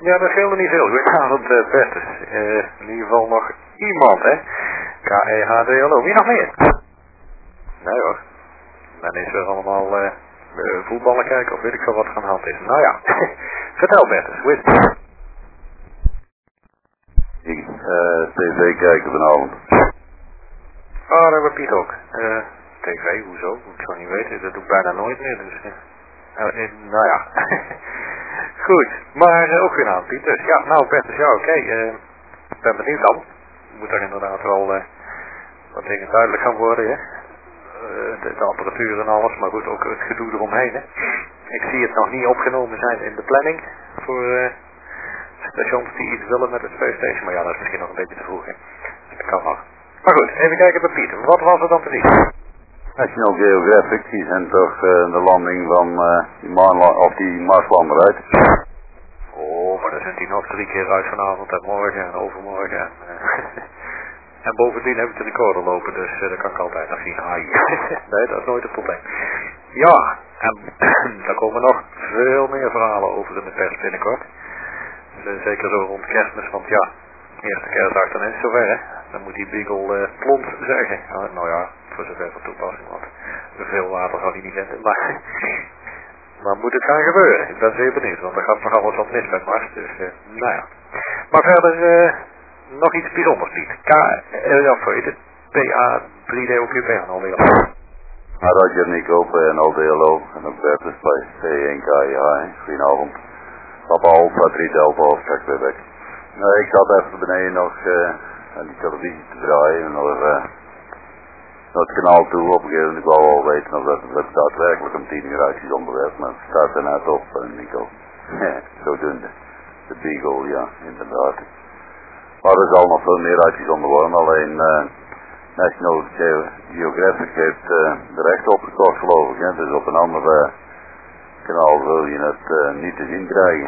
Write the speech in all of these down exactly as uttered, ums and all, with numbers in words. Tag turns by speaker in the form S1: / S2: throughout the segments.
S1: Ja, dat scheelde niet veel. Goedenavond, uh, Bertus. Uh, in ieder geval nog iemand, hè. K E H D L O. Wie nog meer? Nee hoor. Men is weer allemaal uh, voetballen kijken of weet ik veel wat van hand is. Nou ja. Vertel Bertus, hoe is het?
S2: Ik uh, tv kijken vanavond.
S1: Oh, dat hebben we Piet ook. Uh, tv, hoezo? Ik zou niet weten. Dat doe ik bijna nooit meer. Dus, uh, uh, nou ja. Goed, maar uh, ook weer aan Piet. Dus ja, nou Bertus, ja oké. Okay. Uh, ik ben benieuwd dan. Moet er inderdaad wel uh, wat dingen duidelijk gaan worden, hè. Uh, de, de apparatuur en alles, maar goed, ook het gedoe eromheen, hè. Ik zie het nog niet opgenomen zijn in de planning voor uh, stations die iets willen met het Space Station. Maar ja, dat is misschien nog een beetje te vroeg, hè. Dat kan nog. Maar goed, even kijken bij Piet. Wat was er dan precies?
S2: National Geographic, die zijn toch uh, de landing van uh, die, Maanla- of die Marslander uit.
S1: Oh, maar dan zijn die nog drie keer uit vanavond en morgen en overmorgen. En, uh, en bovendien heb ik de recorder lopen, dus uh, dat kan ik altijd nog zien. Ai. Nee, dat is nooit een probleem. Ja, en daar komen nog veel meer verhalen over in de pers binnenkort. Dus, zeker zo rond Kerstmis, want ja, eerste kerstdag dan is het zover, hè. Dan moet die Beagle uh, plons zeggen. Uh, nou ja, voor zover van toepassing, want veel water zal hij niet vinden, maar... Maar moet het gaan gebeuren? Ik ben zeer benieuwd, want er gaat nog alles wat mis met Mars, dus uh, nou ja. Maar verder uh, nog iets bijzonders, Piet. K, uh, ja, voor het P A drie D O Q P aan alweer.
S2: Roger, Nico, P N L D L O en ook Bertus bij T één K I H. Goedenavond. Papa Alpha drie Delta of Quebec. Nou, ik zat even beneden nog uh, aan die televisie te draaien en nog uh, naar het kanaal toe op een gegeven moment. Ik wou wel weten of dat, dat daadwerkelijk om tien uur uitjes onderweg, maar het staat er net op, uh, Nico. Zodoende. De Beagle, ja, inderdaad. Maar er zal nog veel meer uitjes onder worden, alleen uh, National Geographic heeft uh, de rechten opgekocht, geloof ik. Hè? Dus op een ander uh, kanaal wil je het uh, niet te zien krijgen.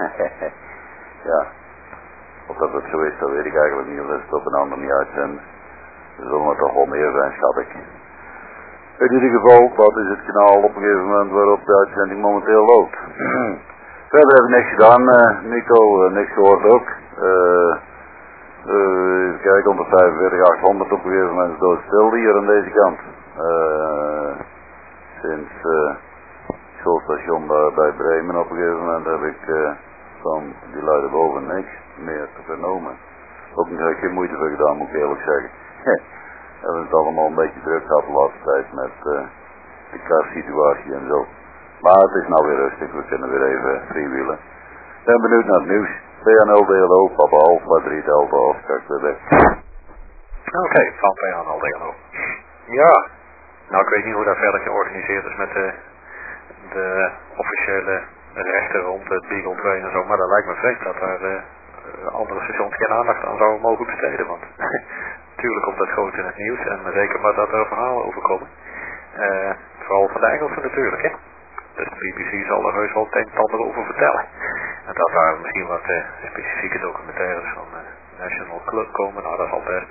S2: Ja. Of dat het zo is, dat weet ik eigenlijk niet, of dat het op een ander niet uitzenden. Er zullen er toch wel meer zijn, schat ik. In ieder geval, dat is het kanaal op een gegeven moment waarop de uitzending momenteel loopt. Verder heb ik niks gedaan, uh, Nico, uh, niks gehoord ook. Uh, uh, even kijken, honderdvijfenveertig achthonderd op een gegeven moment is doodstil hier aan deze kant. Uh, sinds uh, het schoolstation bij, bij Bremen op een gegeven moment heb ik uh, van die luiden boven niks meer te vernomen. Ook niet, heb ik geen moeite voor gedaan, moet ik eerlijk zeggen. We hebben het allemaal een beetje druk gehad de laatste tijd met uh, de karsituatie en zo. Maar het is nou weer rustig, we kunnen weer even freewheelen. Ik ben benieuwd naar het nieuws. P N L D L O, Papa Alpha drie Delta Oscar Quebec.
S1: Oké, okay, van P N L D L O. Ja, nou ik weet niet hoe dat verder georganiseerd is met de, de officiële rechten rond het Beagle twee en zo, maar dat lijkt me vreemd dat daar uh, andere stations geen aandacht aan zouden mogen besteden, want natuurlijk komt dat groot in het nieuws en zeker maar dat er verhalen over komen. Uh, vooral van de Engelsen natuurlijk, hè. Dus de B B C zal er heus wel het een en ander over vertellen. En dat daar misschien wat uh, specifieke documentaires van uh, National Club komen, nou dat is al best.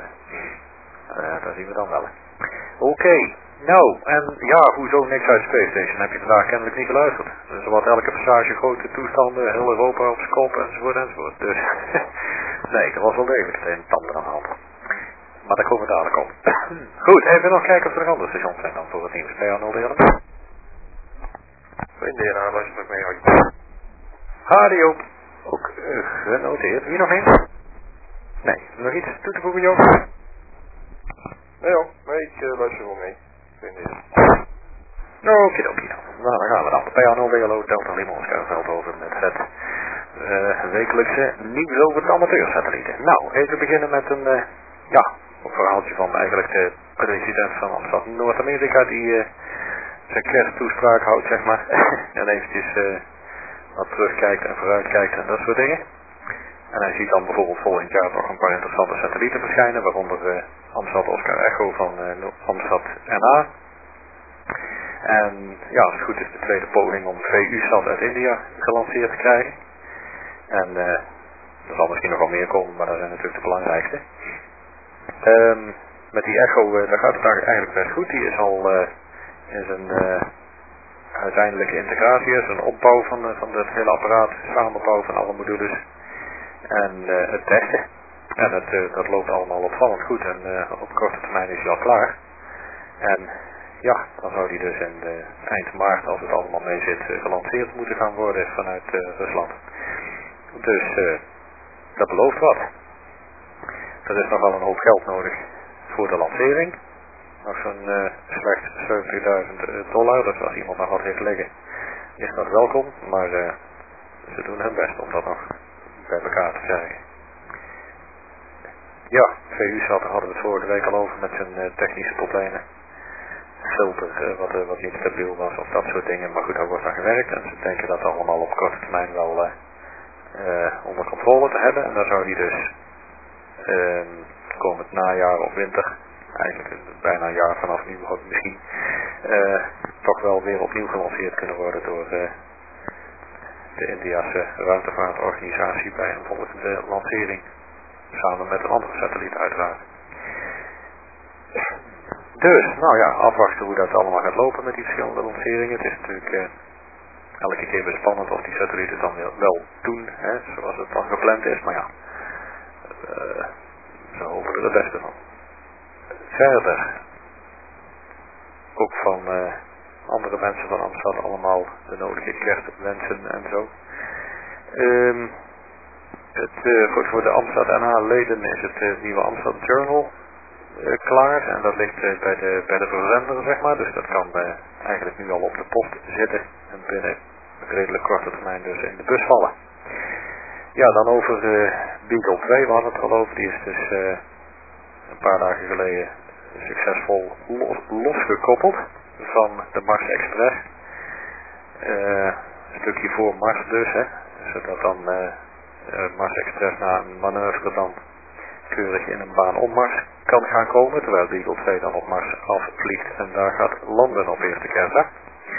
S1: Uh, uh, dat zien we dan wel. Oké, okay. Nou, en ja, hoezo niks uit Space Station? Heb je vandaag kennelijk niet geluisterd. Dus wat elke passage grote toestanden, heel Europa op zijn kop enzovoort enzovoort. Dus nee, er was wel degelijk het een en ander aan de hand. Maar daar komen we dadelijk op. Goed, even nog kijken of er andere stations zijn dan voor het nieuws. Ben je aan al delen?
S3: Vrienden, nou luister ik mee uit.
S1: Radio. Ook uh, genoteerd. Wie nog een? Nee, nog iets toe te voegen, Joop?
S3: Nee joh, nee, ik uh, luister wel mee. Vrienden.
S1: Oké, oké. Nou, dan gaan we dan. P A nul D L O Delta Lima Oscar Veldhoven met het uh, wekelijkse nieuws over de amateursatellieten. Nou, even beginnen met een, uh, ja, een verhaaltje van eigenlijk de president van Amsterdam Noord-Amerika die uh, zijn kersttoespraak houdt, zeg maar. En eventjes uh, wat terugkijkt en vooruitkijkt en dat soort dingen. En hij ziet dan bijvoorbeeld volgend jaar nog een paar interessante satellieten verschijnen, waaronder uh, Amstrad Oscar Echo van uh, Amstrad N A. En ja, als het goed is de tweede poging om V U-sat uit India gelanceerd te krijgen. En uh, er zal misschien nog wel meer komen, maar dat zijn natuurlijk de belangrijkste. Um, met die Echo, uh, daar gaat het eigenlijk best goed. Die is al uh, in zijn uh, uiteindelijke integratie is, een opbouw van, van het hele apparaat, samenbouw van alle modules en uh, het testen. En het, uh, dat loopt allemaal opvallend goed en uh, op korte termijn is hij al klaar. En ja, dan zou die dus in de, eind maart, als het allemaal mee zit, uh, gelanceerd moeten gaan worden vanuit uh, Rusland. Dus uh, dat belooft wat. Er is nog wel een hoop geld nodig voor de lancering. Nog zo'n uh, slechts zeventigduizend dollar, dus als iemand nog wat heeft liggen, is dat welkom. Maar uh, ze doen hun best om dat nog bij elkaar te krijgen. Ja, V U zat, daar hadden we het vorige week al over met zijn uh, technische problemen. Filter uh, wat, uh, wat niet stabiel was of dat soort dingen. Maar goed, daar wordt aan gewerkt en ze denken dat allemaal op korte termijn wel uh, uh, onder controle te hebben. En dan zou die dus uh, komend najaar of winter, eigenlijk bijna een jaar vanaf nu misschien, uh, toch wel weer opnieuw gelanceerd kunnen worden door uh, de Indiase ruimtevaartorganisatie bij een volgende lancering. Samen met een andere satelliet uiteraard. Dus, nou ja, afwachten hoe dat allemaal gaat lopen met die verschillende lanceringen. Het is natuurlijk uh, elke keer weer spannend of die satellieten dan wel doen, hè, zoals het dan gepland is. Maar ja, uh, ze hopen er het beste van. Verder, ook van uh, andere mensen van Amsterdam allemaal de nodige kerstwensen en zo. Um, het, uh, voor, voor de Amsterdam N H-leden is het uh, nieuwe Amsterdam Journal uh, klaar. En dat ligt uh, bij, de, bij de verzender, zeg maar. Dus dat kan uh, eigenlijk nu al op de post zitten. En binnen een redelijk korte termijn dus in de bus vallen. Ja, dan over uh, Beagle twee, we hadden het al over. Die is dus uh, een paar dagen geleden succesvol los, losgekoppeld van de Mars Express. Uh, een stukje voor Mars dus, hè, zodat dan uh, uh, Mars Express na een manoeuvre dan keurig in een baan om Mars kan gaan komen, terwijl Beagle twee dan op Mars afvliegt en daar gaat landen op eerste kerstdag.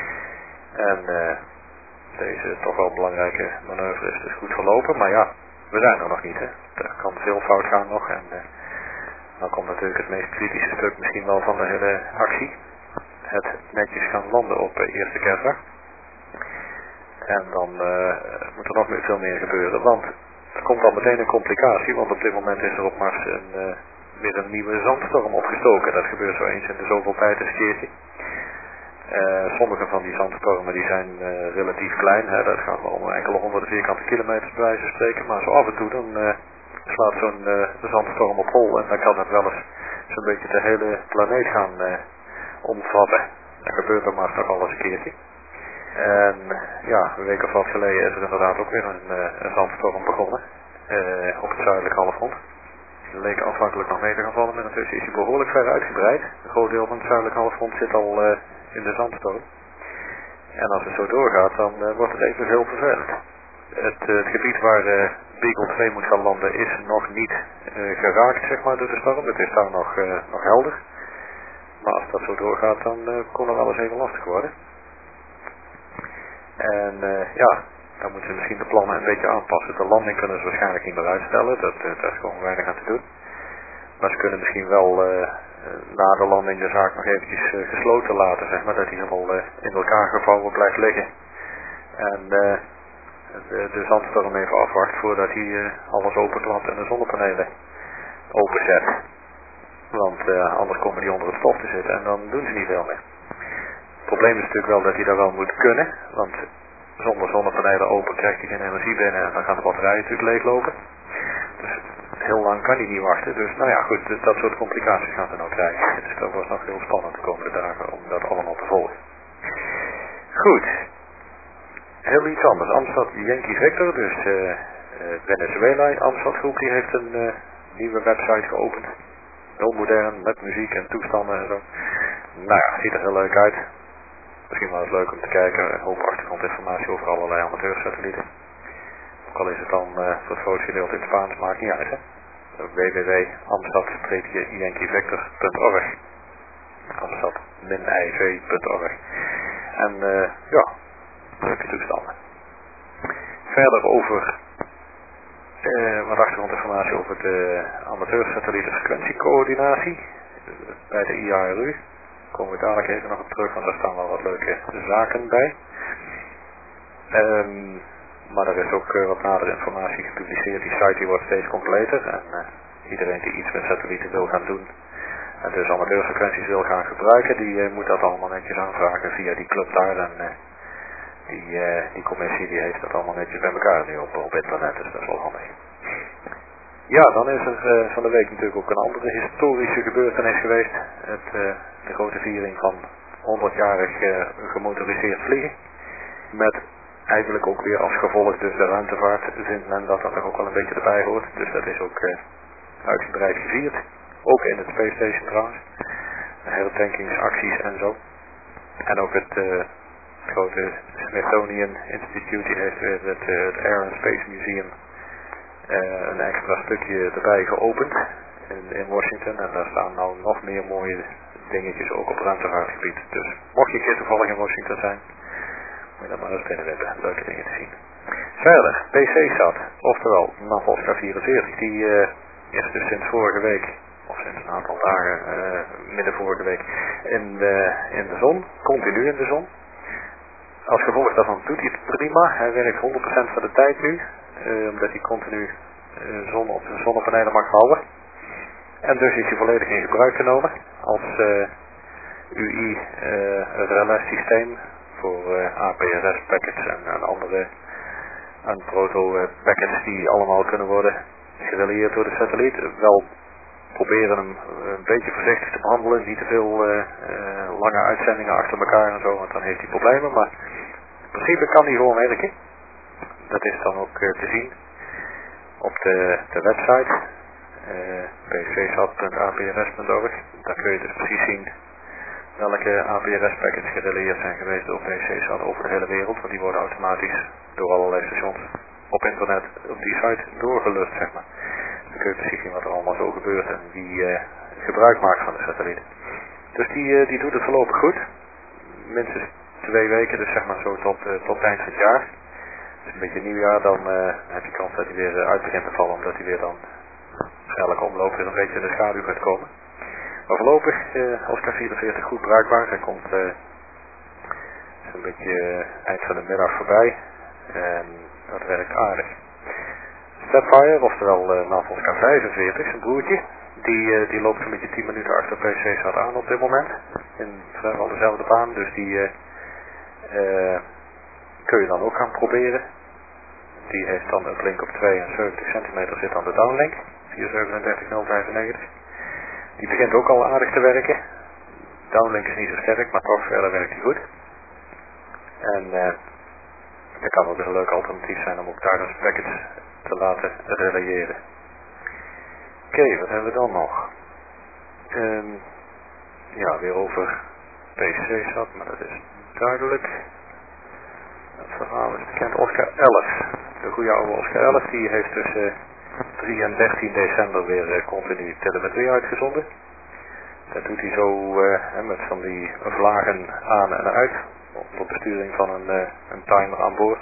S1: En uh, deze toch wel belangrijke manoeuvre is dus goed verlopen, maar ja, we zijn er nog niet, hè. Er kan veel fout gaan nog en uh, dan komt natuurlijk het meest kritische stuk misschien wel van de hele actie. Het netjes gaan landen op uh, eerste kerstdag. En dan uh, moet er nog meer veel meer gebeuren, want er komt al meteen een complicatie, want op dit moment is er op Mars een, uh, weer een nieuwe zandstorm opgestoken. Dat gebeurt zo eens in de zoveel tijd een keertje. Uh, sommige van die zandstormen die zijn uh, relatief klein, hè, dat gaat wel om enkele honderden vierkante kilometers bij wijze van spreken, maar zo af en toe dan uh, slaat zo'n uh, zandstorm op hol en dan kan het wel eens zo'n beetje de hele planeet gaan uh, omvatten. Dat gebeurt er maar toch al eens een keertje. En ja, een week of wat geleden is er inderdaad ook weer een, uh, een zandstorm begonnen uh, op het zuidelijke halfrond. Die leek afhankelijk nog mee te gaan vallen, maar intussen is hij behoorlijk ver uitgebreid. Een groot deel van het zuidelijke halfrond zit al uh, in de zandstorm. En als het zo doorgaat, dan uh, wordt het even heel vervelend. Het, uh, het gebied waar uh, Beagle twee moet gaan landen is nog niet uh, geraakt, zeg maar, door de storm. Het is daar nog, uh, nog helder. Maar als dat zo doorgaat, dan uh, kon er wel eens even lastig worden. En uh, ja, dan moeten ze misschien de plannen een beetje aanpassen. De landing kunnen ze waarschijnlijk niet meer uitstellen, dat, uh, daar is gewoon weinig aan te doen. Maar ze kunnen misschien wel uh, na de landing de zaak nog eventjes uh, gesloten laten, zeg maar, dat die helemaal uh, in elkaar gevouwen blijft liggen. En uh, de, de zandstorm even afwacht voordat hij uh, alles openklapt en de zonnepanelen openzet. Want uh, anders komen die onder het stof te zitten en dan doen ze niet veel meer. Het probleem is natuurlijk wel dat hij daar wel moet kunnen, want zonder zonnepanelen open krijgt hij geen energie binnen en dan gaan de batterijen natuurlijk leeglopen. Dus heel lang kan hij niet wachten, dus nou ja goed, dat soort complicaties gaan we nou krijgen. Dus dat wordt nog heel spannend de komende dagen om dat allemaal te volgen. Goed, heel iets anders. Amstad Yankee Victor, dus uh, uh, Venezuela, Amstad groep, die heeft een uh, nieuwe website geopend. Heel modern, met muziek en toestanden en zo. Nou ja, ziet er heel leuk uit. Misschien wel eens leuk om te kijken, een hoop achtergrondinformatie over allerlei amateursatellieten. Ook al is het dan uh, voor het grootste gedeelte in het Spaans, maakt niet uit, hè. w w w punt amstad yankee victor punt org amstad dash i v punt org En uh, ja, leuke toestanden. Verder over uh, wat achtergrondinformatie over de amateursatellieten frequentiecoördinatie bij de I A R U. komen we dadelijk even nog op terug, want daar staan wel wat leuke zaken bij. Um, maar er is ook uh, wat nadere informatie gepubliceerd. Die site die wordt steeds completer en uh, iedereen die iets met satellieten wil gaan doen en dus amateurfrequenties wil gaan gebruiken, die uh, moet dat allemaal netjes aanvragen via die club daar. En uh, die, uh, die commissie die heeft dat allemaal netjes bij elkaar nu op, op internet, dus dat is wel handig. Ja, dan is er uh, van de week natuurlijk ook een andere historische gebeurtenis geweest. Het, uh, de grote viering van honderdjarig uh, gemotoriseerd vliegen. Met eigenlijk ook weer als gevolg dus de ruimtevaart vindt men dat dat er ook wel een beetje erbij hoort. Dus dat is ook uh, uitgebreid gevierd. Ook in het Space Station trouwens. Herdenkingsacties en zo. En ook het uh, grote Smithsonian Institute die heeft weer het, uh, het Air and Space Museum uh, een extra stukje erbij geopend in, in Washington. En daar staan nou nog meer mooie dingetjes ook op ruimtevaartgebied. Dus mocht je een keer toevallig in Washington zijn, moet je dan maar eens binnenwippen. Leuke dingen te zien. Verder, P C-sat, oftewel Navolska vierenveertig, die uh, is dus sinds vorige week, of sinds een aantal dagen, uh, midden vorige week, in de, in de zon, continu in de zon. Als gevolg daarvan doet hij het prima. Hij werkt honderd procent van de tijd nu, uh, omdat hij continu uh, zon op de zonnepanelen mag houden. En dus is hij volledig in gebruik genomen als uh, U I uh, relais-systeem voor uh, A P R S-packets en, en andere en proto-packets die allemaal kunnen worden gerelieerd door de satelliet. Wel proberen hem een beetje voorzichtig te behandelen, niet te veel uh, uh, lange uitzendingen achter elkaar en zo, want dan heeft hij problemen, maar in principe kan hij gewoon werken. Dat is dan ook uh, te zien op de, de website uh, p c sat punt a p r s punt org. Daar kun je dus precies zien welke A P R S-packets gerelieerd zijn geweest door P C-sat over de hele wereld, want die worden automatisch door allerlei stations op internet op die site doorgelust, zeg maar. Dan kun je precies zien wat er allemaal zo gebeurt en wie uh, gebruik maakt van de satelliet. Dus die, uh, die doet het voorlopig goed. Minstens twee weken, dus zeg maar zo tot, uh, tot eind van het jaar. Dus een beetje nieuwjaar, dan uh, heb je kans dat hij weer uh, uit begint te vallen, omdat hij weer dan elke omloop weer een beetje in de schaduw gaat komen. Maar voorlopig uh, als K vierenveertig goed bruikbaar. Hij komt uh, zo'n beetje uh, eind van de middag voorbij. En dat werkt aardig. Stepfire, oftewel uh, Navol's K vijfenveertig, zijn broertje, die, uh, die loopt zo'n beetje tien minuten achter P C-sat aan op dit moment. In vrijwel dezelfde baan, dus die uh, uh, kun je dan ook gaan proberen. Die heeft dan een link op tweeënzeventig centimeter zit aan de downlink, vier zevenendertig nul vijfennegentig. Die begint ook al aardig te werken. Downlink is niet zo sterk, maar toch verder werkt hij goed. En uh, dat kan ook een leuk alternatief zijn om ook daar dus packets te laten reliëren. Oké, okay, wat hebben we dan nog? Um, ja, weer over P C-sat, maar dat is duidelijk. Het verhaal is bekend. Oscar elf. De goede oude Oscar elf, die heeft tussen drie en dertien december weer uh, continu telemetrie uitgezonden. Dat doet hij zo uh, met van die vlagen aan en uit, onder besturing van een, uh, een timer aan boord.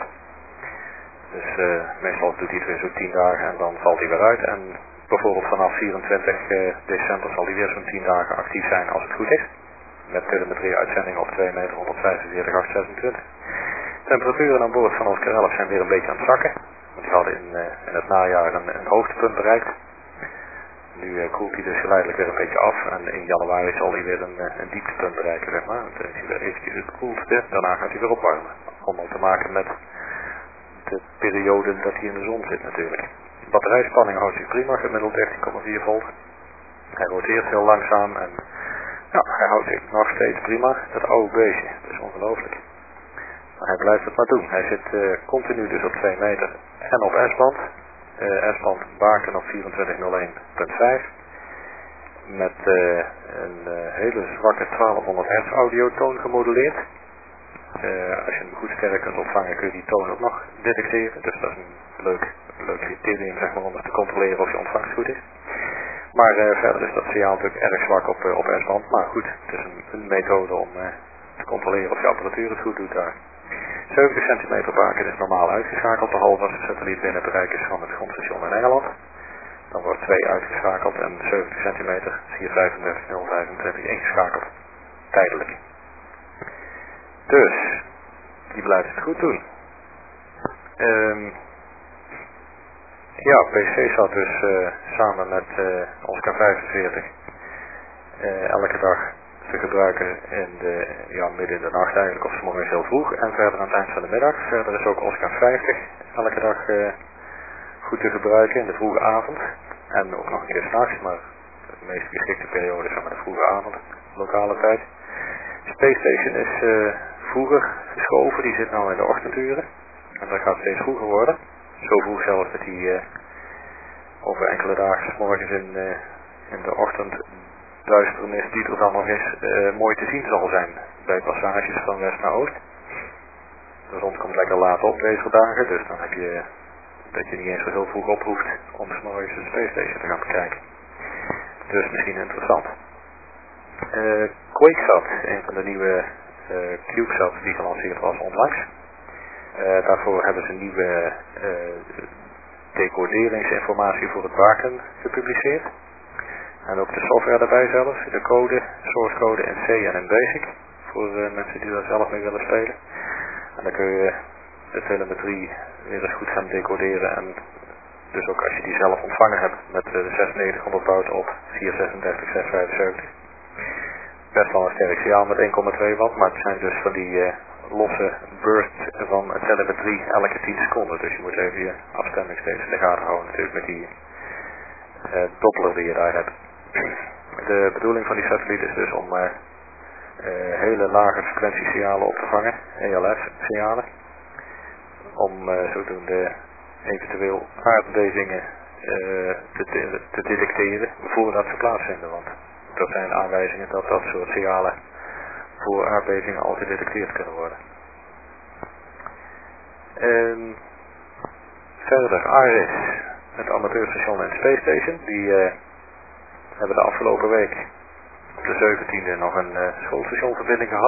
S1: Dus uh, meestal doet hij het weer zo tien dagen en dan valt hij weer uit. En bijvoorbeeld vanaf vierentwintig december zal hij weer zo'n tien dagen actief zijn als het goed is. Met telemetrie uitzending op twee meter honderdvijfenveertig acht zesentwintig. Temperaturen aan boord van Oscar elf zijn weer een beetje aan het zakken. Want die hadden in, uh, in het najaar een, een hoogtepunt bereikt. Nu uh, koelt hij dus geleidelijk weer een beetje af. En in januari zal hij weer een, een dieptepunt bereiken, zeg maar. Dan is hij weer eventjes het koelste. Daarna gaat hij weer opwarmen. Allemaal te maken met de periode dat hij in de zon zit natuurlijk. De batterijspanning houdt zich prima, gemiddeld dertien komma vier volt. Hij roteert heel langzaam en ja, hij houdt zich nog steeds prima. Dat oude beestje, dat is ongelooflijk. Maar hij blijft het maar doen. Hij zit uh, continu dus op twee meter en op S-band. Uh, S-band baken op vierentwintig nul één punt vijf. Met uh, een uh, hele zwakke twaalfhonderd hertz audiotoon gemoduleerd. Uh, als je hem goed sterk kunt ontvangen kun je die toon ook nog detecteren. Dus dat is een leuk, leuk criterium zeg maar, om te controleren of je ontvangst goed is. Maar uh, verder is dat signaal natuurlijk erg zwak op, uh, op S-band. Maar goed, het is een, een methode om uh, te controleren of je apparatuur het goed doet daar. zeventig centimeter baken is normaal uitgeschakeld, behalve als de satelliet binnen bereik is van het grondstation in Engeland. Dan wordt twee uitgeschakeld en zeventig centimeter vier vijfendertig nul vijfentwintig ingeschakeld. tijdelijk. Dus, die blijft het goed doen. Um, ja, P C zat dus uh, samen met uh, Oscar vijfenveertig uh, elke dag te gebruiken in de, ja, midden in de nacht eigenlijk, of 's morgens heel vroeg en verder aan het eind van de middag. Verder is ook Oscar vijftig elke dag uh, goed te gebruiken in de vroege avond en ook nog een keer 's nachts, maar de meest geschikte periode is maar de vroege avond, lokale tijd. Space Station is uh, vroeger geschoven, die zit nu in de ochtenduren en dat gaat steeds vroeger worden. Zo vroeg zelfs dat die uh, over enkele dagen 's morgens in, uh, in de ochtend duisternis die er dan nog is, uh, mooi te zien zal zijn bij passages van west naar oost. De zon komt lekker laat op deze dagen, dus dan heb je dat je niet eens zo heel vroeg op hoeft om 's morgens de Space Station te gaan bekijken. Dus misschien interessant. Uh, QuakeSat, een van de nieuwe uh, CubeSats die gelanceerd was onlangs. Uh, daarvoor hebben ze nieuwe uh, decoderingsinformatie voor het baken gepubliceerd. En ook de software daarbij zelfs, de code, source code in C en in Basic. Voor uh, mensen die daar zelf mee willen spelen. En dan kun je de telemetrie weer eens goed gaan decoderen. En dus ook als je die zelf ontvangen hebt met uh, de zesennegentighonderd baud op vier zesendertig zes vijfenzeventig. Best wel een sterk signaal met één komma twee watt, maar het zijn dus van die uh, losse bursts van telemetrie elke tien seconden. Dus je moet even je afstemming steeds in de gaten houden natuurlijk met die uh, doppler die je daar hebt. De bedoeling van die satelliet is dus om uh, uh, hele lage frequentiesignalen op te vangen, E L F-signalen. Om uh, zodoende eventueel aardbevingen uh, te, te, te detecteren voordat ze plaatsvinden. Want er zijn aanwijzingen dat dat soort signalen voor aardbevingen al gedetecteerd kunnen worden. Um, verder, ARIS, het amateurstation en Space Station, die uh, hebben de afgelopen week op de zeventiende nog een uh, schoolstationverbinding gehad.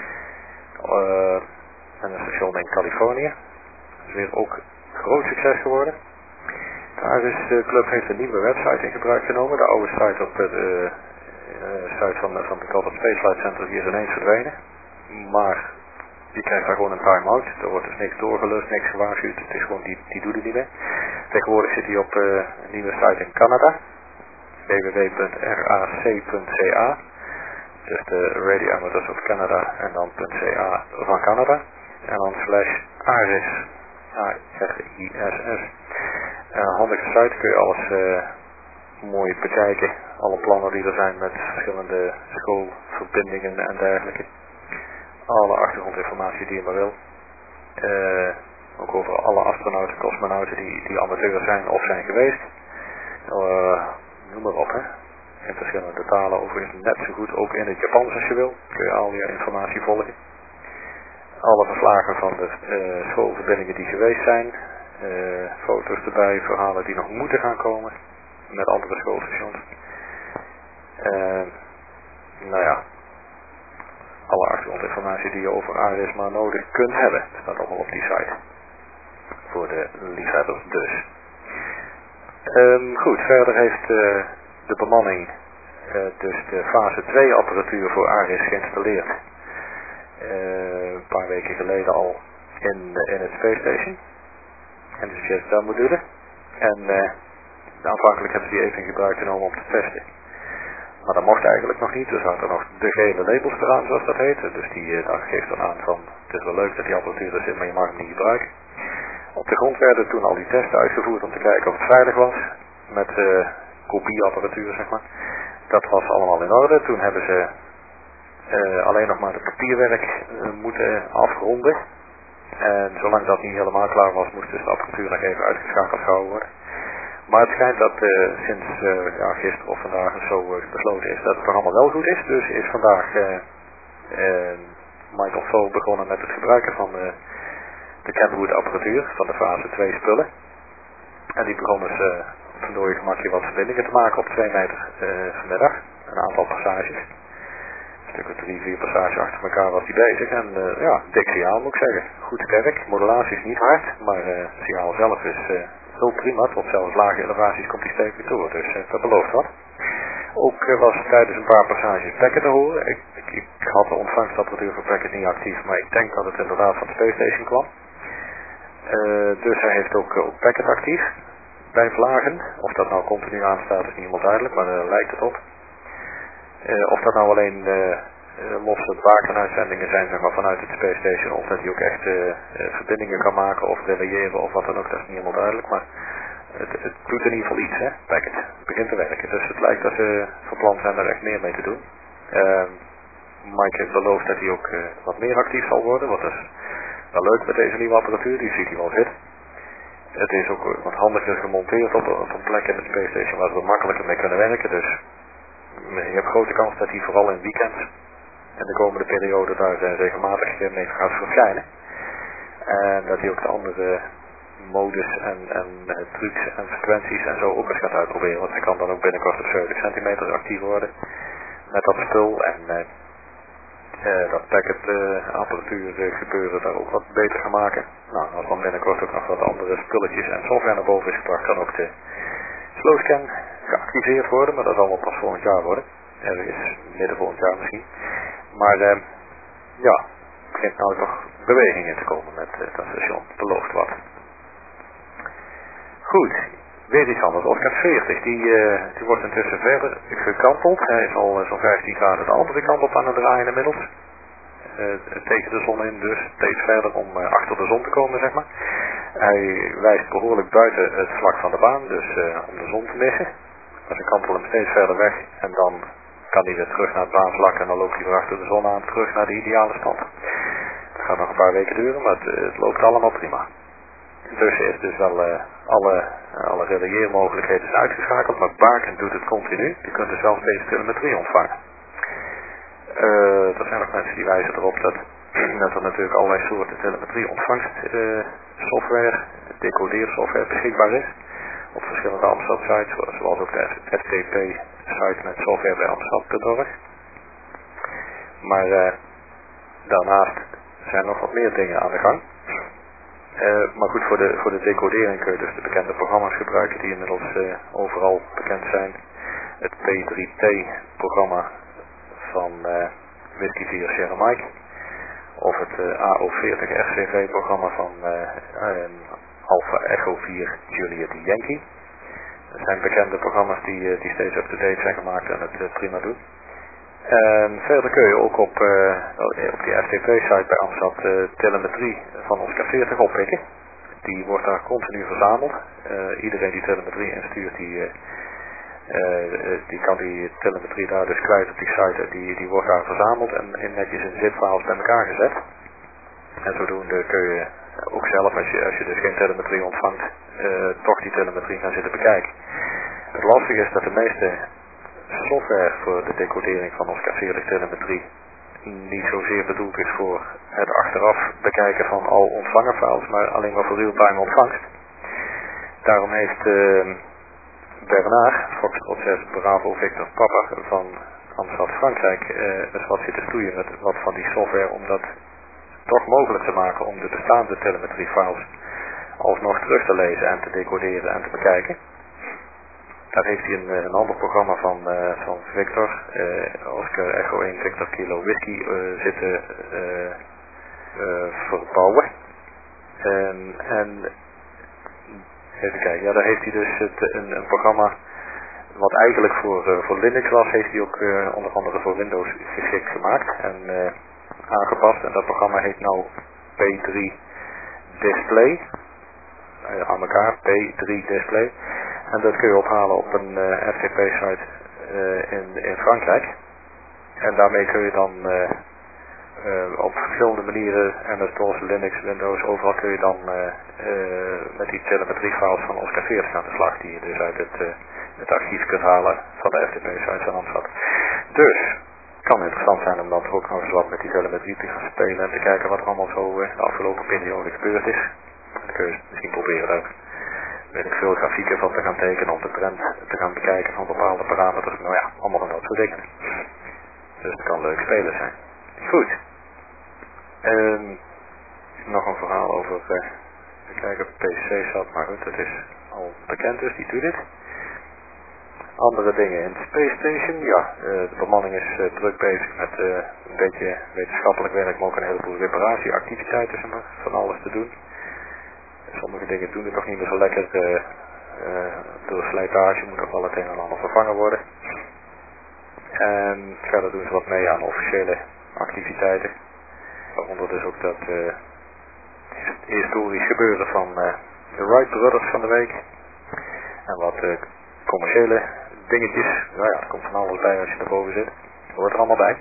S1: Uh, en een station in Californië. Dat is weer ook een groot succes geworden. De ARIS Club heeft een nieuwe website in gebruik genomen. De oude site op de uh, site van, van het Goddard Space Flight Center die is ineens verdwenen. Maar die krijgt daar gewoon een time-out. Er wordt dus niks doorgelust, niks gewaarschuwd. Het is gewoon, die, die doet het niet meer. Tegenwoordig zit hij op uh, een nieuwe site in Canada. w w w punt r a c punt c a. Dus de Radio Amateurs of Canada en dan .ca van Canada. En dan slash ARIS. A R I S S. En een handige site kun je alles uh, mooi bekijken. Alle plannen die er zijn met verschillende schoolverbindingen en dergelijke. Alle achtergrondinformatie die je maar wil. Uh, ook over alle astronauten, cosmonauten die, die amateurs zijn of zijn geweest. Uh, noem maar op, hè. In verschillende talen, overigens net zo goed, ook in het Japans als je wil. Kun je al je informatie volgen. Alle verslagen van de uh, schoolverbindingen die geweest zijn. Uh, foto's erbij, verhalen die nog moeten gaan komen. Met andere schoolstations. Uh, nou ja. Alle achtergrondinformatie die je over ARIS maar nodig kunt hebben. Dat staat allemaal op die site. Voor de liefhebbers dus. Um, goed, verder heeft uh, de bemanning uh, dus de fase twee apparatuur voor ARIS geïnstalleerd. Uh, een paar weken geleden al in, uh, in het Space Station. En de Jet module. En uh, aanvankelijk hebben ze die even in gebruik genomen om te testen. Maar dat mocht eigenlijk nog niet. Er zaten nog de gele labels eraan zoals dat heet. Dus die uh, dat geeft dan aan van het is wel leuk dat die apparatuur er zit, maar je mag hem niet gebruiken. Op de grond werden toen al die testen uitgevoerd om te kijken of het veilig was. Met uh, kopieapparatuur zeg maar. Dat was allemaal in orde. Toen hebben ze uh, alleen nog maar het papierwerk uh, moeten afronden. En zolang dat niet helemaal klaar was, moest dus de apparatuur nog even uitgeschakeld gehouden worden. Maar het schijnt dat uh, sinds uh, ja, gisteren of vandaag of zo uh, besloten is dat het programma wel goed is. Dus is vandaag uh, uh, Michael Foe begonnen met het gebruiken van uh, de Kenwood apparatuur van de fase twee spullen. En die begon dus uh, op een dode gemakje wat verbindingen te maken op twee meter uh, vanmiddag. Een aantal passages. Een stuk of drie, vier passages achter elkaar was hij bezig. En uh, ja, dik signaal moet ik zeggen. Goed sterk. Modulatie is niet hard. Maar uh, het signaal zelf is uh, heel prima. Tot zelfs lage elevaties komt hij stevig door. Dus uh, dat belooft wat. Ook uh, was tijdens een paar passages Packet te horen. Ik, ik, ik had de ontvangstapparatuur voor Packet niet actief, maar ik denk dat het inderdaad van de Space Station kwam. Uh, dus hij heeft ook, uh, ook Packet actief bij vlagen. Of dat nou continu aanstaat is niet helemaal duidelijk, maar daar uh, lijkt het op. Uh, of dat nou alleen uh, uh, losse bakenuitzendingen zijn, zeg maar, vanuit het Space Station, of dat hij ook echt uh, uh, verbindingen kan maken of relayeren of wat dan ook, dat is niet helemaal duidelijk. Maar het, het doet in ieder geval iets, hè, Packet. Het begint te werken, dus het lijkt dat ze van plan zijn er echt meer mee te doen. Uh, Mike heeft beloofd dat hij ook uh, wat meer actief zal worden, wat is wel leuk met deze nieuwe apparatuur, die ziet hij wel zitten. Het is ook wat handiger gemonteerd op, op een plek in de Space Station waar we makkelijker mee kunnen werken, dus je hebt grote kans dat hij vooral in weekends en de komende periode daar uh, regelmatig mee gaat verschijnen. En dat hij ook de andere modus en, en uh, trucs en frequenties en zo ook eens gaat uitproberen, want hij kan dan ook binnenkort op zeventig centimeter actief worden met dat spul en uh, uh, dat packet uh, apparatuur uh, gebeuren daar ook wat beter gaan maken. Nou, als dan binnenkort ook nog wat andere spulletjes en software naar boven is gebracht, kan ook de slowscan geactiveerd worden, maar dat zal wel pas volgend jaar worden. Ergens midden volgend jaar misschien. Maar uh, ja, het begint nou toch beweging in te komen met uh, dat station. Belooft wat. Goed, weer iets anders. Oscar veertig, die, uh, die wordt intussen verder gekanteld. Hij is al uh, zo'n vijftien graden de andere kant op aan het draaien inmiddels. Uh, tegen de zon in, dus steeds verder om uh, achter de zon te komen, zeg maar. Hij wijst behoorlijk buiten het vlak van de baan, dus uh, om de zon te missen. Dus hij kantelt hem steeds verder weg en dan kan hij weer terug naar het baanvlak en dan loopt hij weer achter de zon aan terug naar de ideale stand. Dat gaat nog een paar weken duren, maar het, het loopt allemaal prima. Intussen is dus wel uh, alle, uh, alle relayermogelijkheden zijn uitgeschakeld, maar Baken doet het continu. Je kunt dus wel steeds telemetrie ontvangen. Uh, er zijn nog mensen die wijzen erop dat, dat er natuurlijk allerlei soorten telemetrie ontvangst uh, software, decodeersoftware beschikbaar is. Op verschillende Amstrad sites, zoals ook de F T P site met software bij Amstrad punt org. Maar uh, daarnaast zijn nog wat meer dingen aan de gang. Uh, maar goed, voor de, voor de decodering kun je dus de bekende programma's gebruiken die inmiddels uh, overal bekend zijn. Het P drie T programma van uh, Whisky vier Sierra Mike. Of het uh, A O veertig R C V programma van uh, uh, Alpha Echo vier Juliet Yankee. Dat zijn bekende programma's die, uh, die steeds up-to-date zijn gemaakt en het uh, prima doen. En verder kun je ook op, uh, op die F T P-site bij Amstrad uh, telemetrie van Oscar veertig oppikken. Die wordt daar continu verzameld. Uh, iedereen die telemetrie instuurt, die, uh, uh, die kan die telemetrie daar dus kwijt op die site. Die, die wordt daar verzameld en in netjes in zip-files bij elkaar gezet. En zodoende kun je ook zelf, als je, als je dus geen telemetrie ontvangt, uh, toch die telemetrie gaan zitten bekijken. Het lastige is dat de meeste software voor de decodering van Oscar veertig telemetrie niet zozeer bedoeld is voor het achteraf bekijken van al ontvangen files, maar alleen maar voor real-time ontvangst. Daarom heeft uh, Bernard, Foxtrot zes Bravo Victor Papa van Amstrad Frankrijk, uh, eens wat zitten stoeien met wat van die software om dat toch mogelijk te maken om de bestaande telemetrie files alsnog terug te lezen en te decoderen en te bekijken. Daar heeft hij een, een ander programma van, uh, van Victor, uh, Oscar Echo één Victor Kilo Whisky, uh, zitten uh, uh, verbouwen. Um, en even kijken, ja, daar heeft hij dus het, een, een programma wat eigenlijk voor, uh, voor Linux was, heeft hij ook uh, onder andere voor Windows geschikt gemaakt en uh, aangepast. En dat programma heet nou P drie Display, uh, aan elkaar, P drie Display. En dat kun je ophalen op een uh, F T P-site uh, in, in Frankrijk. En daarmee kun je dan uh, uh, op verschillende manieren, M S-DOS, Linux, Windows, overal kun je dan uh, uh, met die telemetrie-files van Oscar veertig aan de slag, die je dus uit het, uh, het archief kunt halen van de F T P-site van Amstrad. Dus, het kan interessant zijn om dan toch ook nog eens wat met die telemetrie te gaan spelen en te kijken wat er allemaal zo uh, de afgelopen periode gebeurd is. Dan kun je misschien proberen daar weet ik veel grafieken van te gaan tekenen om de trend te gaan bekijken van bepaalde parameters. Nou ja, allemaal van dat soort dingen. Dus het kan leuk spelen zijn. Goed. Um, nog een verhaal over, uh, even kijken of P C zat, maar goed, het is al bekend dus, die doet dit. Andere dingen in de Space Station, ja, uh, de bemanning is uh, druk bezig met uh, een beetje wetenschappelijk werk, maar ook een heleboel reparatieactiviteiten, zeg maar, van alles te doen. Sommige dingen doen het nog niet meer zo lekker, uh, uh, door slijtage moet nog wel het een en ander vervangen worden. En verder doen ze wat mee aan officiële activiteiten, waaronder dus ook dat uh, historisch gebeuren van uh, de Wright Brothers van de week. En wat uh, commerciële dingetjes. Nou ja, er komt van alles bij als je erboven zit. Dat hoort er allemaal bij.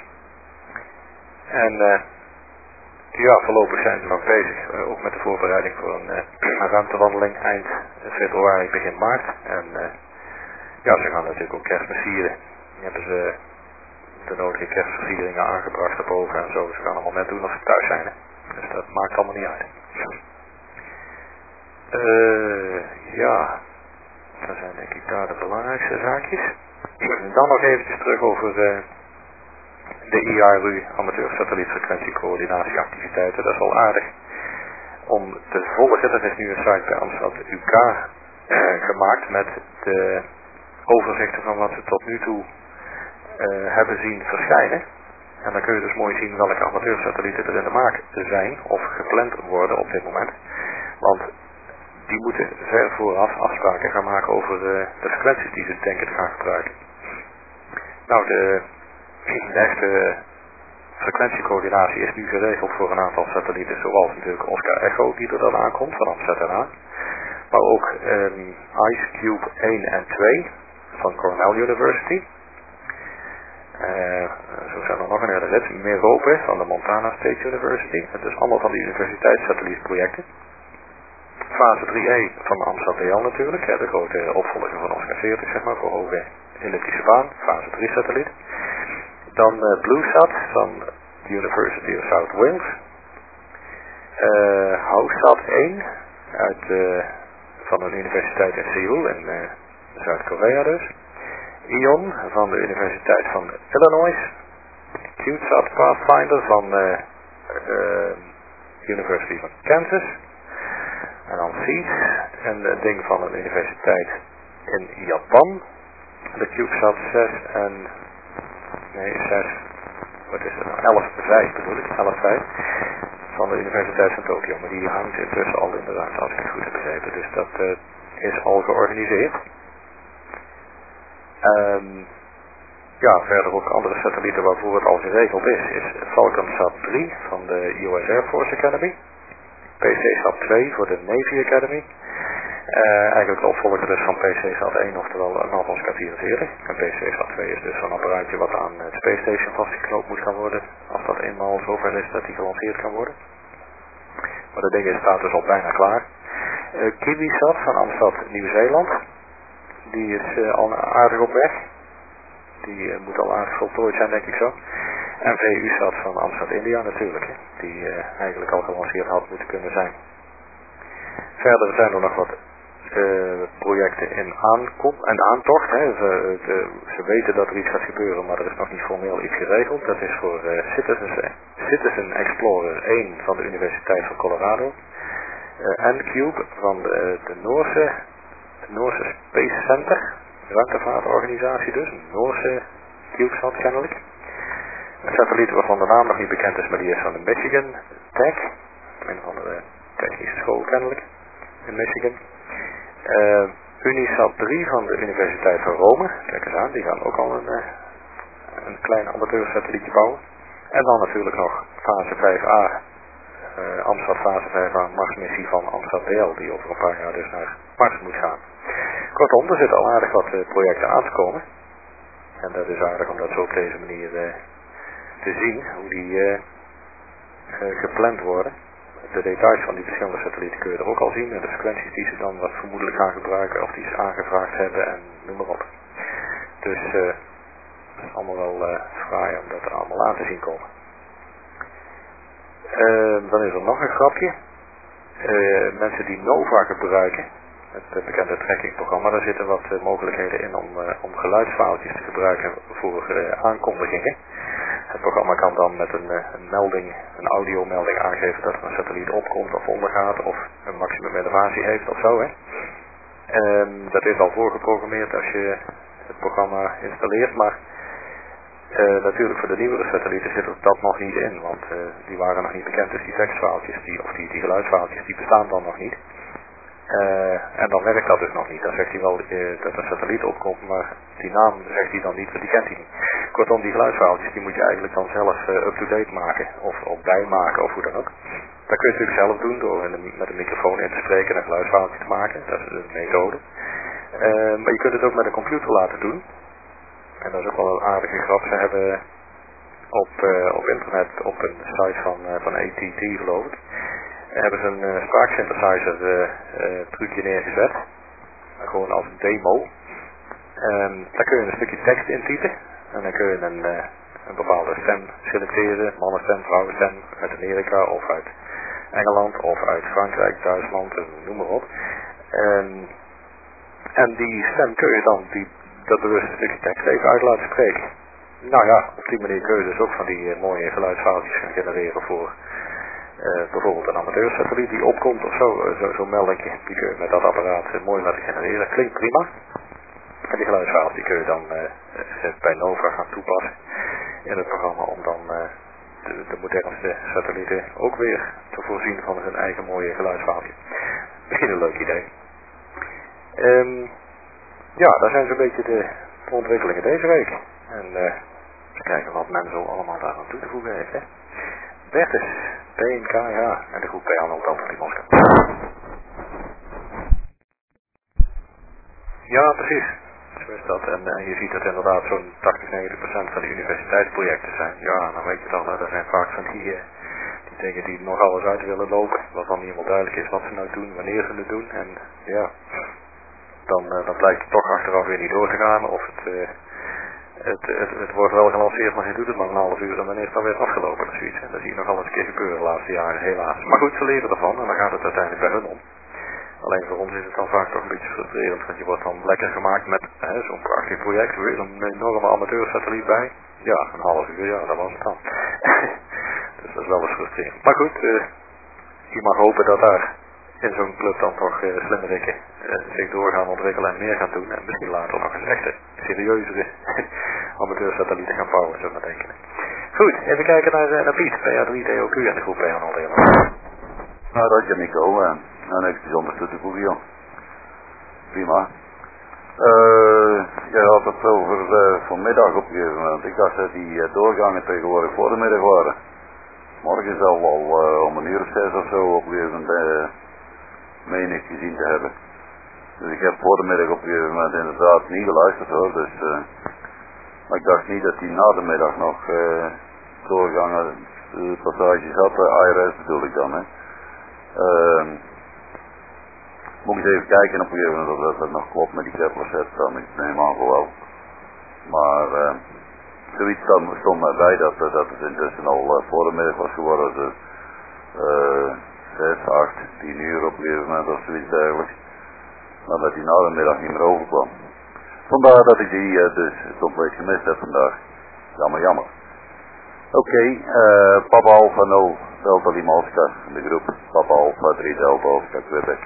S1: En uh, ja, voorlopig zijn ze nog bezig. Uh, ook met de voorbereiding voor een, uh, een ruimtewandeling eind februari, begin maart. En uh, ja, ze gaan natuurlijk ook kerstmis vieren. Dan hebben ze de nodige kerstversieringen aangebracht erboven en zo. Ze gaan allemaal net doen als ze thuis zijn. Hè. Dus dat maakt allemaal niet uit. Uh, ja, dat zijn denk ik daar de belangrijkste zaakjes. En dan nog eventjes terug over uh, de I A R U, amateur satellietfrequentiecoördinatieactiviteiten. Dat is wel aardig om te volgen. Er is nu een site bij Amsterdam U K uh, gemaakt met de overzichten van wat we tot nu toe uh, hebben zien verschijnen. En dan kun je dus mooi zien welke amateursatellieten er in de maak zijn of gepland worden op dit moment. Want die moeten ver vooraf afspraken gaan maken over uh, de frequenties die ze denken te gaan gebruiken. Nou, de, de echte frequentiecoördinatie is nu geregeld voor een aantal satellieten, zoals natuurlijk Oscar Echo die er dan aankomt van Amsterdam. Maar ook um, IceCube één en twee van Cornell University. Uh, zo zijn er nog een hele rit, Merope van de Montana State University. Het is allemaal van die universiteitssatellietprojecten. Fase drie E van Amsterdam D L natuurlijk, hè, de grote opvolger van Oscar veertig, zeg maar, voor hoge elliptische baan, fase drie satelliet. Dan uh, BlueSat van de University of South Wales. Uh, HOSat één uit, uh, van een universiteit in Seoul in uh, Zuid-Korea dus. Ion van de Universiteit van Illinois. CubeSat Pathfinder van uh, uh, University van Kansas. En dan Seed, een ding van een universiteit in Japan. De CubeSat zes en, nee zes, wat is het nou, elf vijf bedoel ik, elf vijf van de Universiteit van Tokio. Maar die hangt intussen al in de ruimte, als ik het goed heb begrepen. Dus dat uh, is al georganiseerd. Um, ja, verder ook andere satellieten waarvoor het al geregeld is, is FalconSat drie van de U S Air Force Academy. PCSat twee voor de Navy Academy. Uh, eigenlijk de opvolger dus van PCSat één, oftewel een Oscar vierenveertig. En PCSat twee is dus zo'n apparaatje wat aan het Space Station vastgeknoopt moet gaan worden, als dat eenmaal zover is dat die gelanceerd kan worden. Maar de ding staat dus al bijna klaar. Uh, KiwiSat van Amsterdam Nieuw-Zeeland. Die is uh, al aardig op weg. Die uh, moet al aardig voltooid zijn, denk ik zo. En V U-Sat van Amsterdam India natuurlijk, hè, die uh, eigenlijk al gelanceerd had moeten kunnen zijn. Verder zijn er nog wat uh, projecten in aankom en aantocht. Hè. Ze, de, ze weten dat er iets gaat gebeuren, maar er is nog niet formeel iets geregeld. Dat is voor uh, Citizen, Citizen Explorer één van de Universiteit van Colorado. Uh, N-Cube van de, de Noorse, de Noorse Space Center, ruimtevaartorganisatie dus, een Noorse CubeSat kennelijk. Een satelliet waarvan de naam nog niet bekend is, maar die is van de Michigan Tech, een van de technische school kennelijk, in Michigan. Uh, Unisat drie van de Universiteit van Rome, kijk eens aan, die gaan ook al een, uh, een klein amateursatellietje bouwen. En dan natuurlijk nog fase vijf A, uh, Amsterdam fase vijf A Marsmissie van Amsterdam D L, die over een paar jaar dus naar Mars moet gaan. Kortom, er zitten al aardig wat uh, projecten aan te komen. En dat is aardig om dat zo op deze manier uh, te zien, hoe die uh, uh, gepland worden. De details van die verschillende satellieten kun je er ook al zien. En de frequenties die ze dan wat vermoedelijk gaan gebruiken, of die ze aangevraagd hebben en noem maar op. Dus uh, het is allemaal wel uh, fraai om dat er allemaal aan te zien komen. Uh, dan is er nog een grapje. Uh, mensen die Nova gebruiken, het bekende trackingprogramma, daar zitten wat uh, mogelijkheden in om, uh, om geluidsfaaltjes te gebruiken voor uh, aankondigingen. Het programma kan dan met een, uh, een melding, een audiomelding aangeven dat er een satelliet opkomt of ondergaat of een maximum elevatie heeft of zo. Hè. Um, dat is al voorgeprogrammeerd als je het programma installeert, maar uh, natuurlijk voor de nieuwere satellieten zit dat nog niet in, want uh, die waren nog niet bekend, dus die tekstfaaltjes, die, of die, die geluidsfaaltjes, die bestaan dan nog niet. Uh, en dan werkt dat dus nog niet. Dan zegt hij wel uh, dat een satelliet opkomt, maar die naam zegt hij dan niet, want die kent hij niet. Kortom, die geluidsfaaltjes die moet je eigenlijk dan zelf uh, up-to-date maken, of, of bijmaken, of hoe dan ook. Dat kun je natuurlijk zelf doen door in, met een microfoon in te spreken en een geluidsfaaltje te maken. Dat is een methode. Uh, maar je kunt het ook met een computer laten doen. En dat is ook wel een aardige grap. Ze hebben op, uh, op internet, op een site van, uh, van A T T geloof ik, hebben ze een uh, spraaksynthesizer uh, uh, trucje neergezet. Gewoon als demo. Um, daar kun je een stukje tekst intypen. En dan kun je een, uh, een bepaalde stem selecteren. Mannenstem, vrouwenstem. Uit Amerika of uit Engeland of uit Frankrijk, Duitsland, noem maar op. Um, en die stem kun je dan die, dat bewuste stukje tekst even uit laten spreken. Nou ja, op die manier kun je dus ook van die uh, mooie geluidsfaaltjes gaan genereren voor uh, bijvoorbeeld een amateursatelliet die opkomt of zo. Uh, Zo'n zo meldingje, die kun je met dat apparaat uh, mooi laten genereren. Klinkt prima. En die geluidsfaaltjes die kun je dan uh, bij Nova gaan toepassen in het programma om dan uh, de, de modernste satellieten ook weer te voorzien van hun eigen mooie geluidsfaaltje. Misschien een leuk idee. Um, ja, dat zijn zo'n beetje de ontwikkelingen deze week. En uh, eens kijken wat men zo allemaal daar aan toe te voegen heeft. Hè. Bertus, P N K H en de groep P Arnold Anthony Moskou. Ja, precies. Zo is dat. En, en je ziet dat inderdaad zo'n tachtig, negentig procent van de universiteitsprojecten zijn. Ja, dan weet je dan, dat zijn vaak van die, uh, die dingen die nog alles uit willen lopen. Waarvan niet helemaal duidelijk is wat ze nou doen, wanneer ze het doen. En ja, dan, uh, dan blijkt het toch achteraf weer niet door te gaan. Of het, uh, het, het, het wordt wel gelanceerd, maar je doet het maar een half uur en dan is het dan weer afgelopen of zoiets. En dat zie je nog alles een keer gebeuren de laatste jaren, helaas. Maar goed, ze leren ervan en dan gaat het uiteindelijk bij hun om. Alleen voor ons is het dan vaak toch een beetje frustrerend, want je wordt dan lekker gemaakt met zo'n prachtig project, weer een enorme amateursatelliet bij. Ja, een half uur, ja, dat was het dan. Dus dat is wel eens frustrerend. Maar goed, uh, je mag hopen dat daar in zo'n club dan toch uh, slimmerikken uh, zich door gaan ontwikkelen en meer gaan doen. En misschien later nog eens echte, serieuzere amateursatellieten gaan bouwen, zullen we maar denken. Goed, even kijken naar, uh, naar Piet, P A drie T O Q en de groep P A nul D L.
S2: Nou, dat kan ik ook. Uh. Nou, niks bijzonders toe te voegen, joh. Prima. Uh, jij had het over uh, vanmiddag op een gegeven moment. Ik dacht dat die uh, doorgangen tegenwoordig voor de middag waren. Morgen zal al uh, om een uur of zes of zo op een gegeven moment uh, meen ik gezien te hebben. Dus ik heb voor de middag op een gegeven moment inderdaad niet geluisterd hoor. Dus, uh, maar ik dacht niet dat die na de middag nog uh, doorgangen uh, passages had. Uh, I R S bedoel ik dan, hè. Uh, Moet ik eens even kijken op een gegeven moment of dat, dat nog klopt met die Kepler-set dan. Ik neem aan wel. Maar uh, zoiets stond mij bij dat, dat het intussen al uh, voor de middag was geworden. Dus uh, zes, acht, tien uur op een gegeven moment of zoiets dergelijks. Maar dat die na de middag niet meer overkwam. Vandaar dat ik die uh, dus compleet gemist heb vandaag. Jammer, jammer. Oké, okay, uh, Papa Alpha nul Delta Lima Oscar in de groep. Papa Alpha drie Delta Oscar Quebec.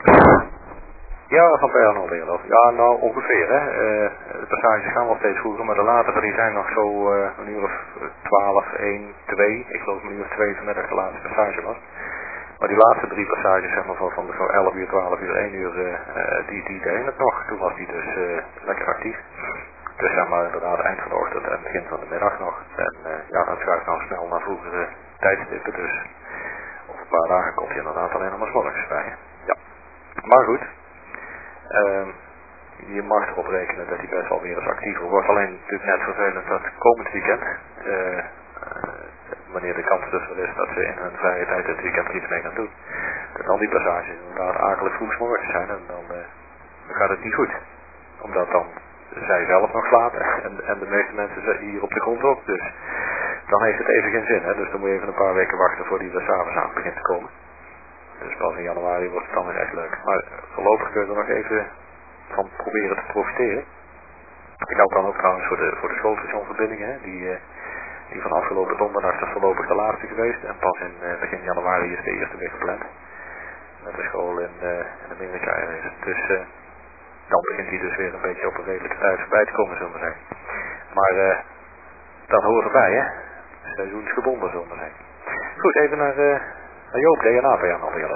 S1: Ja, van P A nul D L. Ja, nou ongeveer hè. Uh, de passages gaan wel steeds vroeger, maar de latere die zijn nog zo uh, een uur of twaalf, één, twee. Ik geloof een uur of twee vanmiddag de laatste passage was. Maar die laatste drie passages, zeg maar van, van de elf uur, twaalf uur, één uur, uh, uh, die, die deden het nog. Toen was die dus uh, lekker actief. Dus zeg maar inderdaad eind van de ochtend en begin van de middag nog. En uh, ja, dat schuift nou snel naar vroegere tijdstippen. Dus op een paar dagen komt hij inderdaad alleen nog maar 's morgens bij. Ja. Maar goed. Uh, je mag erop rekenen dat hij best wel weer eens actiever wordt. Alleen natuurlijk net vervelend dat komend weekend, uh, uh, wanneer de kans dus wel is dat ze in hun vrije tijd het weekend er iets mee gaan doen, dat dan die passages inderdaad akelig vroeg 's morgens zijn en dan, uh, dan gaat het niet goed. Omdat dan zij zelf nog slapen en, en de meeste mensen hier op de grond ook. Dus dan heeft het even geen zin. Hè? Dus dan moet je even een paar weken wachten voordat die er s'avonds aan begint te komen. Dus pas in januari wordt het dan weer echt leuk. Maar voorlopig kun je er nog even van proberen te profiteren. Ik had dan ook trouwens voor de, voor de schoolstationverbindingen. Hè? Die, uh, die van afgelopen donderdag is voorlopig de laatste geweest. En pas in uh, begin januari is de eerste weer gepland. Met de school in, uh, in Amerika ergens. Dus uh, dan begint hij dus weer een beetje op een redelijke tijd voorbij te komen, zullen we zeggen. Maar uh, dat hoort erbij, hè. Seizoensgebonden, zullen we zeggen. Goed, even naar, uh, naar Joop, D N A P aan alweer.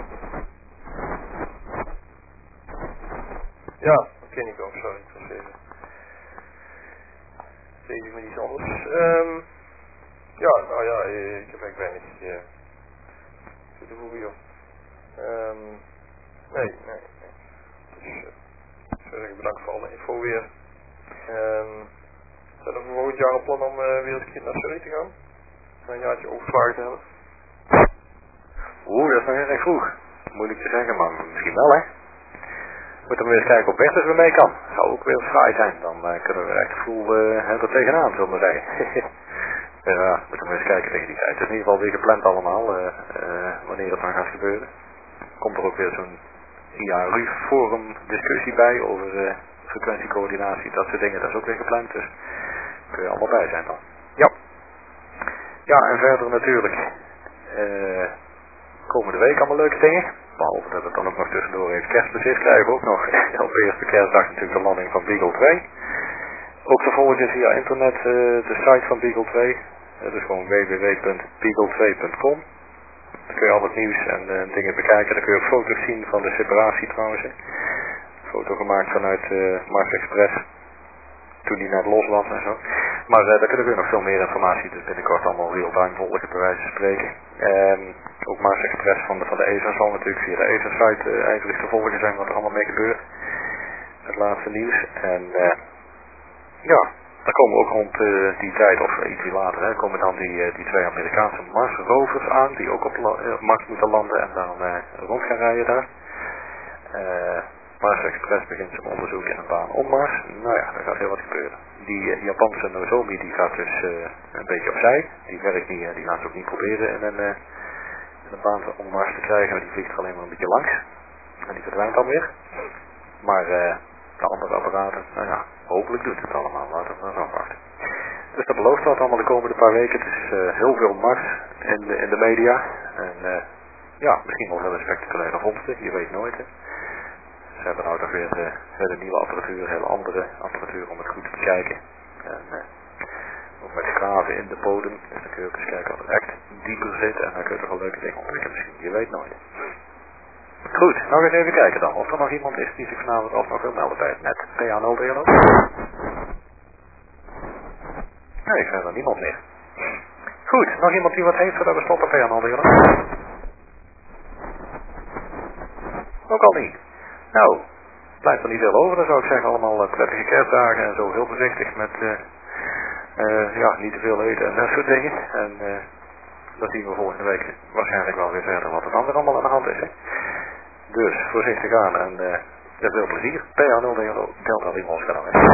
S3: Ja, dat ken ik ook, sorry. Ik was even bezig met iets anders. Um, ja, nou ja, ik heb eigenlijk weinig uh, toe te voegen, joh. Um, nee, nee, nee. Dus, uh, ik zou zeggen, bedankt voor alle info weer. Um, zijn er voor volgend jaar een plan om uh, weer eens een keer naar Surrey te gaan? Een jaartje overgeslagen te hebben?
S1: Oeh, dat is nog erg vroeg. Moeilijk te zeggen, maar misschien wel, hè. Moeten we weer eens kijken of Bertus weer mee kan. Zou ook weer fraai zijn. Dan uh, kunnen we echt full uh, er tegenaan, zullen we zeggen. Ja, moeten we eens kijken tegen die tijd. Het is in ieder geval weer gepland allemaal, uh, uh, wanneer het dan gaat gebeuren. Komt er ook weer zo'n I A R U-forum discussie bij over uh, frequentiecoördinatie, dat soort dingen. Dat is ook weer gepland, dus kun je allemaal bij zijn dan. Ja. Ja, en verder natuurlijk uh, komende week allemaal leuke dingen. Behalve dat het dan ook nog tussendoor heeft kerstbezicht, krijgen we ook nog op de eerste kerstdag natuurlijk de landing van Beagle twee. Ook te volgen via internet uh, de site van Beagle twee. Dat is gewoon w w w punt beagle twee punt com. Dan kun je al het nieuws en uh, dingen bekijken. Dan kun je ook foto's zien van de separatie trouwens. Hè. Een foto gemaakt vanuit uh, Mars Express. Toen die net los was en zo. Maar uh, daar kunnen we nog veel meer informatie dus binnenkort allemaal real-time volgen bij wijze van spreken. Um, ook Mars Express van de, van de E S A zal natuurlijk via de E S A-site uh, eigenlijk te volgen zijn wat er allemaal mee gebeurt. Het laatste nieuws. En uh, ja, dan komen we ook rond uh, die tijd of uh, iets later, hè, komen dan die, uh, die twee Amerikaanse Mars rovers aan die ook op uh, Mars moeten landen en dan uh, rond gaan rijden daar. Uh, Mars Express begint zijn onderzoek in een baan om Mars. Nou ja, daar gaat heel wat gebeuren. Die uh, Japanse Nozomi die gaat dus uh, een beetje opzij. Die werkt niet, uh, die gaat ze ook niet proberen in een, uh, in een baan om Mars te krijgen. Die vliegt er alleen maar een beetje langs. En die verdwijnt dan weer. Maar uh, de andere apparaten, nou ja, hopelijk doet het allemaal. Laten we maar afwachten. Dus dat belooft wat allemaal de komende paar weken. Het is uh, heel veel Mars in de, in de media. En uh, ja, misschien wel hele spectaculaire vondsten. Je weet nooit, hè. Ze hebben nou toch weer uh, hele nieuwe apparatuur, hele andere apparatuur om het goed te bekijken. En uh, ook met graven in de bodem. Dus dan kun je ook eens kijken of het echt dieper zit. En dan kun je toch wel leuke dingen ontdekken misschien. Je weet nooit. Goed, nog eens even kijken dan. Of er nog iemand is die zich vanavond alsnog wil melden bij het net. P A nul D L O? Nee, ik vind er niemand meer. Goed, nog iemand die wat heeft voordat we stoppen P A nul D L O? Ook al niet. Nou, blijft er niet veel over, dan zou ik zeggen allemaal prettige kerstdagen en zo heel voorzichtig met, uh, uh, ja, niet te veel eten en dat soort dingen. En uh, dan zien we volgende week waarschijnlijk wel weer verder wat er dan weer allemaal aan de hand is. Hè. Dus voorzichtig aan en uh, veel plezier. P A nul D L O, Delta Lima Oscar.